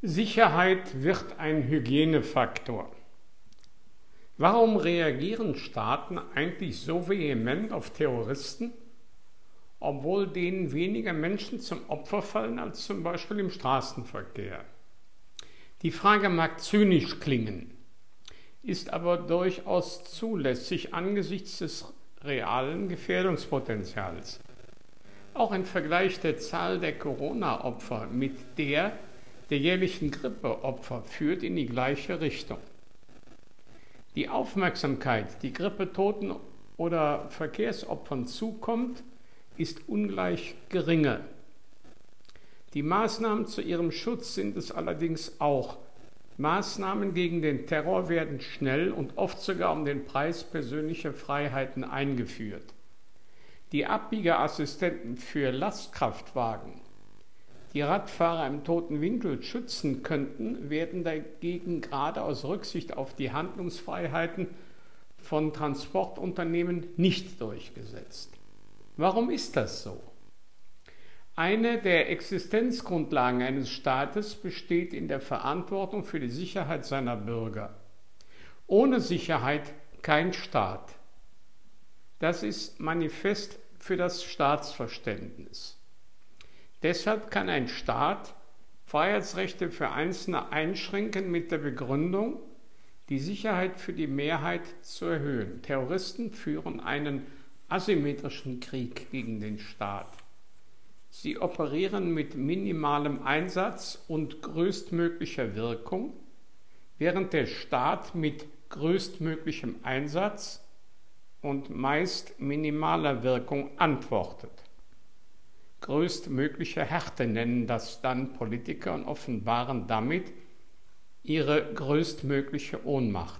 Sicherheit wird ein Hygienefaktor. Warum reagieren Staaten eigentlich so vehement auf Terroristen, obwohl denen weniger Menschen zum Opfer fallen als zum Beispiel im Straßenverkehr? Die Frage mag zynisch klingen, ist aber durchaus zulässig angesichts des realen Gefährdungspotenzials. Auch ein Vergleich der Zahl der Corona-Opfer mit der jährlichen Grippeopfer führt in die gleiche Richtung. Die Aufmerksamkeit, die Grippetoten oder Verkehrsopfern zukommt, ist ungleich geringer. Die Maßnahmen zu ihrem Schutz sind es allerdings auch. Maßnahmen gegen den Terror werden schnell und oft sogar um den Preis persönlicher Freiheiten eingeführt. Die Abbiegerassistenten für Lastkraftwagen, die Radfahrer im toten Winkel schützen könnten, werden dagegen gerade aus Rücksicht auf die Handlungsfreiheiten von Transportunternehmen nicht durchgesetzt. Warum ist das so? Eine der Existenzgrundlagen eines Staates besteht in der Verantwortung für die Sicherheit seiner Bürger. Ohne Sicherheit kein Staat. Das ist manifest für das Staatsverständnis. Deshalb kann ein Staat Freiheitsrechte für Einzelne einschränken mit der Begründung, die Sicherheit für die Mehrheit zu erhöhen. Terroristen führen einen asymmetrischen Krieg gegen den Staat. Sie operieren mit minimalem Einsatz und größtmöglicher Wirkung, während der Staat mit größtmöglichem Einsatz und meist minimaler Wirkung antwortet. Größtmögliche Härte nennen das dann Politiker und offenbaren damit ihre größtmögliche Ohnmacht.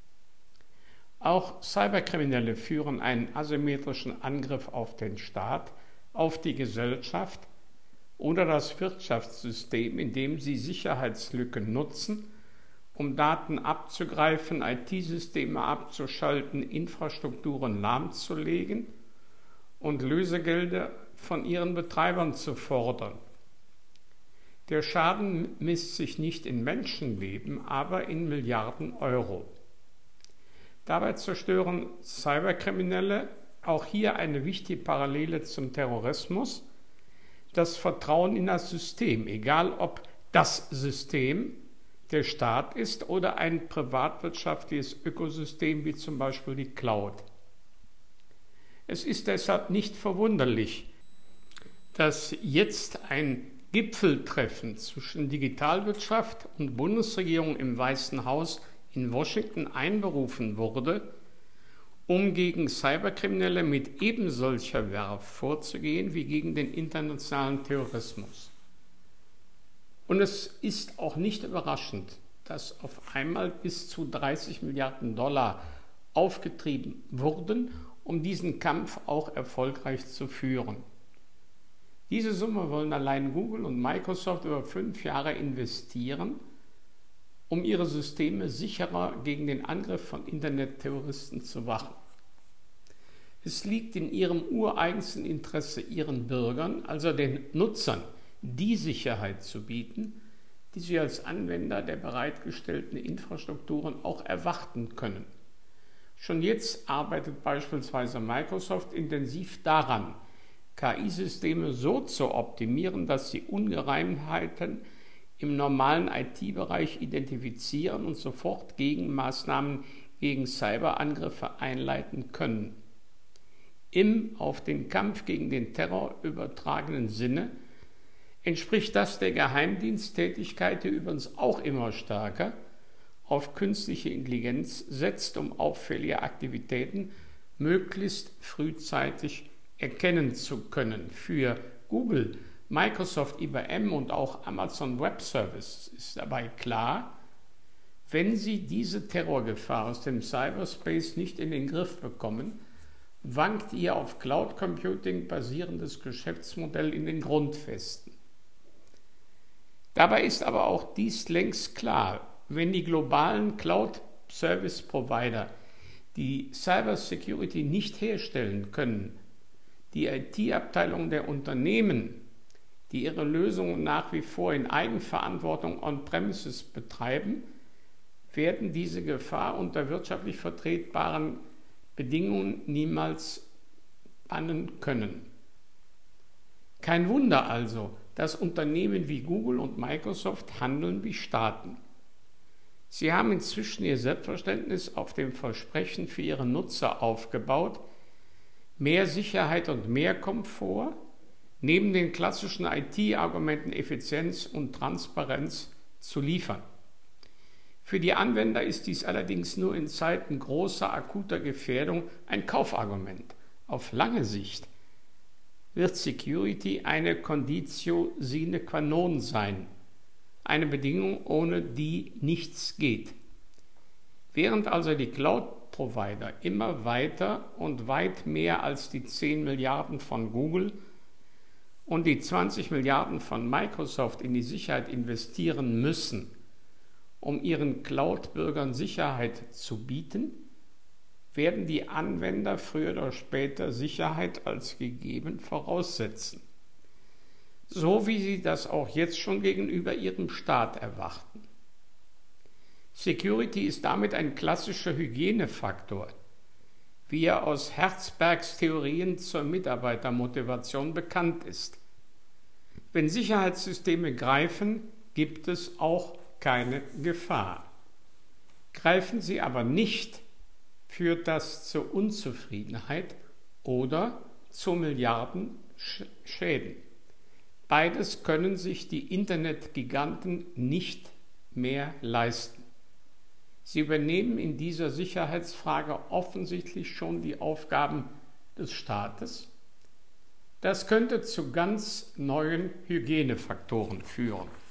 Auch Cyberkriminelle führen einen asymmetrischen Angriff auf den Staat, auf die Gesellschaft oder das Wirtschaftssystem, indem sie Sicherheitslücken nutzen, um Daten abzugreifen, IT-Systeme abzuschalten, Infrastrukturen lahmzulegen und Lösegelder von ihren Betreibern zu fordern. Der Schaden misst sich nicht in Menschenleben, aber in Milliarden Euro. Dabei zerstören Cyberkriminelle, auch hier eine wichtige Parallele zum Terrorismus, das Vertrauen in das System, egal ob das System der Staat ist oder ein privatwirtschaftliches Ökosystem wie zum Beispiel die Cloud. Es ist deshalb nicht verwunderlich, dass jetzt ein Gipfeltreffen zwischen Digitalwirtschaft und Bundesregierung im Weißen Haus in Washington einberufen wurde, um gegen Cyberkriminelle mit ebensolcher Werf vorzugehen wie gegen den internationalen Terrorismus. Und es ist auch nicht überraschend, dass auf einmal bis zu 30 Milliarden Dollar aufgetrieben wurden, um diesen Kampf auch erfolgreich zu führen. Diese Summe wollen allein Google und Microsoft über 5 Jahre investieren, um ihre Systeme sicherer gegen den Angriff von Internetterroristen zu wachen. Es liegt in ihrem ureigensten Interesse, ihren Bürgern, also den Nutzern, die Sicherheit zu bieten, die sie als Anwender der bereitgestellten Infrastrukturen auch erwarten können. Schon jetzt arbeitet beispielsweise Microsoft intensiv daran, KI-Systeme so zu optimieren, dass sie Ungereimtheiten im normalen IT-Bereich identifizieren und sofort Gegenmaßnahmen gegen Cyberangriffe einleiten können. Im auf den Kampf gegen den Terror übertragenen Sinne entspricht das der Geheimdiensttätigkeit, die übrigens auch immer stärker auf künstliche Intelligenz setzt, um auffällige Aktivitäten möglichst frühzeitig erkennen zu können. Für Google, Microsoft, IBM und auch Amazon Web Services ist dabei klar, wenn sie diese Terrorgefahr aus dem Cyberspace nicht in den Griff bekommen, wankt ihr auf Cloud Computing basierendes Geschäftsmodell in den Grundfesten. Dabei ist aber auch dies längst klar, wenn die globalen Cloud-Service-Provider die Cybersecurity nicht herstellen können, die IT-Abteilungen der Unternehmen die ihre Lösungen nach wie vor in Eigenverantwortung on-premises betreiben, werden diese Gefahr unter wirtschaftlich vertretbaren Bedingungen niemals bannen können. Kein Wunder also, dass Unternehmen wie Google und Microsoft handeln wie Staaten. Sie haben inzwischen ihr Selbstverständnis auf dem Versprechen für ihre Nutzer aufgebaut, mehr Sicherheit und mehr Komfort, neben den klassischen IT-Argumenten Effizienz und Transparenz zu liefern. Für die Anwender ist dies allerdings nur in Zeiten großer akuter Gefährdung ein Kaufargument. Auf lange Sicht wird Security eine Conditio sine qua non sein, eine Bedingung, ohne die nichts geht. Während also die Cloud-Provider immer weiter und weit mehr als die 10 Milliarden von Google und die 20 Milliarden von Microsoft in die Sicherheit investieren müssen, um ihren Cloud-Bürgern Sicherheit zu bieten, werden die Anwender früher oder später Sicherheit als gegeben voraussetzen, so wie sie das auch jetzt schon gegenüber ihrem Staat erwarten. Security ist damit ein klassischer Hygienefaktor, wie er aus Herzbergs Theorien zur Mitarbeitermotivation bekannt ist. Wenn Sicherheitssysteme greifen, gibt es auch keine Gefahr. Greifen sie aber nicht, führt das zur Unzufriedenheit oder zu Milliardenschäden. Beides können sich die Internetgiganten nicht mehr leisten. Sie übernehmen in dieser Sicherheitsfrage offensichtlich schon die Aufgaben des Staates. Das könnte zu ganz neuen Hygienefaktoren führen.